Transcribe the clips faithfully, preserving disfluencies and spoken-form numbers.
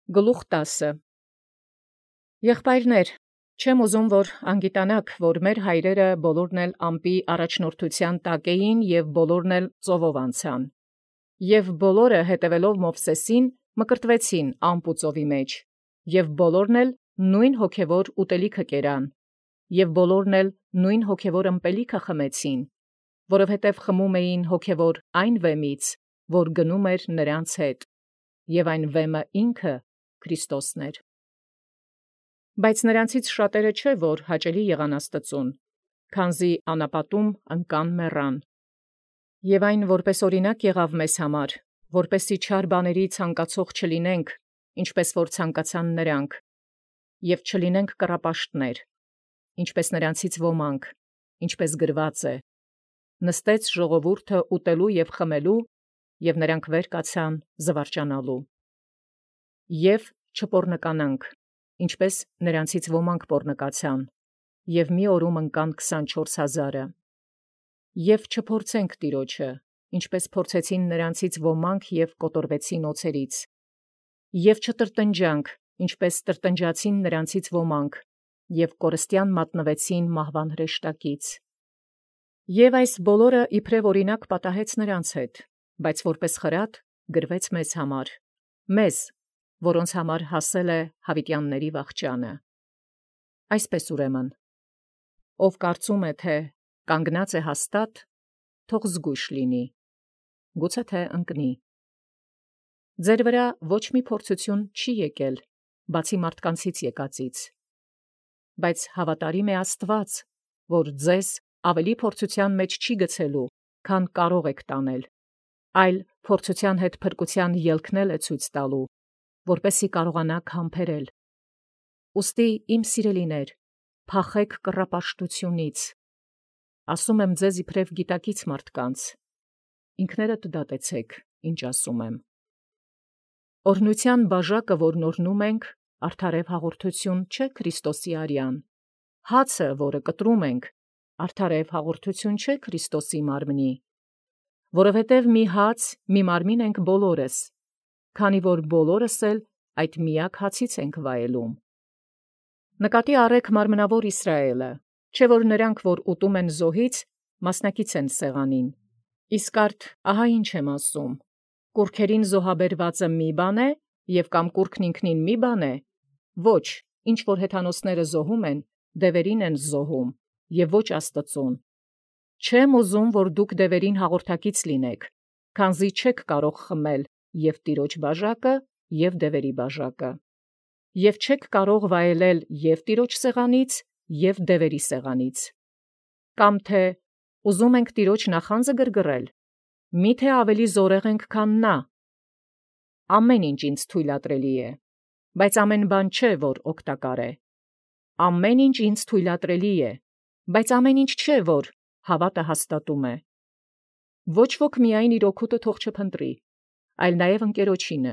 Գլուխ տասը Եղբայրներ, չեմ ուզում, որ անգիտանաք, որ մեր հայրերը բոլորն էլ ամպի առաջնորդութեան տակ էին և բոլորն էլ ծովով անցան։ Եւ բոլորը հետևելով Մովսեսին մկրտվեցին ամպ ու ծովի մեջ, եւ բոլորն էլ նույն հոգևոր ուտելիքը կերան, եւ բոլորն էլ նույն հոգևոր ըմպելիքը խմեցին, որովհետև խմում էին հոգևոր այն վեմից, որ գնում էր նրանց հետ, եւ այն վեմը ինքը Քրիստոսն էր։ Բայց նրանցից շատերը չէ, որ հաճելի եղան Աստծուն, քանզի անապատում ընկան մեռան։ Եւ այն որպես օրինակ եղավ մեզ համար, որպեսի չար բաների ցանկացող չլինենք, ինչպես որ ցանկացան նրանք, եւ չլինենք կռապաշտներ, ինչպես նրանցից ոմանք, ինչպես գրված է. նստեց ժողովուրդը ուտելու եւ խմելու, եւ նրանք վեր կացան զվարճանալու։ Եւ չպոռնկանանք, ինչպես նրանցից ոմանք պոռնկացան, եւ մի օրում ընկան քսանչորս հազարը։ Եւ չփորձենք Տիրոջը, ինչպես փորձեցին նրանցից ոմանք եւ կոտորվեցին օձերից։ Եւ չտրտնջանք, ինչպես տրտնջացին նրանցից ոմանք, եւ կորստյան մատնվեցին մահվան հրեշտակից։ Եւ այս բոլորը իբրև օրինակ պատահեց նրանց հետ, բայց որպես խրատ գրվեց մեզ համար, մեզ, որոնց համար հասել է հավիտյանների վախճանը։ Այսպես ուրեմն, ով կարծում է, թե կանգնած է հաստատ, թող զգույշ լինի, գուցե թե ընկնի։ Ձեր վրա ոչ մի փորձություն չի եկել, բացի մարդկանցից եկածից, բայց հավատարիմ է Աստված, որ ձեզ ավելի փորձության մեջ չի գցելու, քան կարող եք տանել, այլ փորձության հետ փրկության ելքն է ցույց տալու, որպեսզի կարողանաք համբերել։ Ուստի իմ սիրելիներ, փախեք կռապաշտությունից, ասում եմ ձեզ իբրև գիտակից մարդկանց, ինքներդ դատեցեք, ինչ ասում եմ։ Օրհնության բաժակը, որ նորնում ենք, արդարև հաղորդություն չէ Քրիստոսի արյան, հացը, որը կտրում ենք, արդարև հաղորդություն չէ Քրիստոսի մարմնի, որովհետև մի հաց, մի մարմին ենք բոլորս, քանի որ բոլորս էլ այդ միակ հացից ենք վայելում։ Նկատի առեք մարմնավոր Իսրայելը, չէ որ նրանք, որ ուտում են զոհից, մասնակից են սեղանին։ Իսկ արդ ահա ինչ եմ ասում. կուռքերին զոհաբերվածը մի բան է, եւ կամ կուռքն ինքնին մի բան է, ոչ, ինչ որ հեթանոսները զոհում են, դևերին են զոհում, եւ ոչ Աստծուն։ Չեմ ուզում, որ դուք դևերին հաղորդակից լինեք, քանզի չեք կարող խմել եւ Տիրոջ բաժակը, եւ դևերի բաժակը, եւ չեք կարող վայելել եւ Տիրոջ սեղանից, եւ դևերի սեղանից։ Կամ թե ուզում ենք Տիրոջ նախանձը գրգռել, միթե ավելի զորեղ ենք, քան նա։ Ամեն ինչ ինձ թույլատրելի է, բայց ամեն բան չէ, որ օգտակար է։ Ամեն ինչ ինձ թույլատրելի է, բայց ամեն ինչ չէ, որ հավատը հաստատում է։ Ոչ ոք միայն իր օգուտը թող չփնտրի, այլ նաև ընկերոջինը։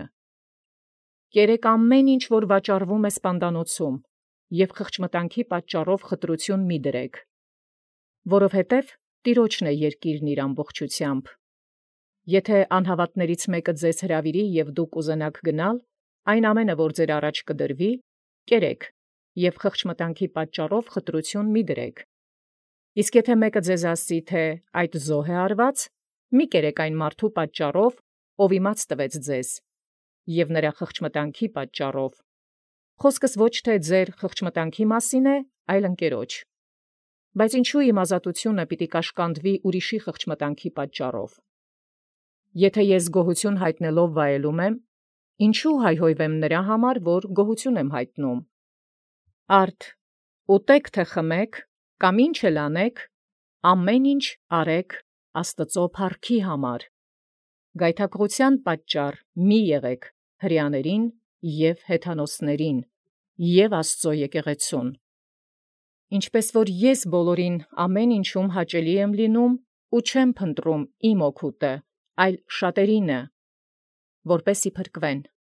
Կերեք ամեն ինչ, որ վաճառվում է սպանդանոցում, եւ խղճմտանքի պատճառով խտրություն մի դրեք, որովհետև Տիրոջն է երկիրն իր ամբողջությամբ։ Եթե անհավատներից մեկը ձեզ հրավիրի եւ դուք ուզենաք գնալ, այն ամենը, որ ձեր առաջ կդրվի, կերեք եւ խղճմտանքի պատճառով խտրություն մի դրեք։ Իսկ եթե մեկը ձեզ ասի, թե այդ զոհ է արված, մի կերեք այն մարդու պատճառով, ով իմաց տվեց ձեզ, եւ նրա խղճմտանքի պատճառով։ Խոսքս ոչ թե ձեր խղճմտանքի մասին է, այլ ընկերոջ։ Բայց ինչու իմ ազատությունը պիտի կաշկանդվի ուրիշի խղճմտանքի պատճառով։ Եթե ես գոհություն հայտնելով վայելում եմ, ինչու հայհոյվեմ նրա համար, որ գոհություն եմ հայտնում։ Արդ ուտեք թե խմեք, կամ ինչ էլ անեք, ամեն ինչ արեք Աստծո փառքի համար։ Գայթակղության պատճառ մի եղեք հրեաներին եւ հեթանոսներին եւ Աստծո եկեղեցուն։ Ինչպես որ ես բոլորին ամեն ինչում հաճելի եմ լինում ու չեմ փնտրում իմ օգուտը, այլ շատերինը, որպեսի փրկվեն։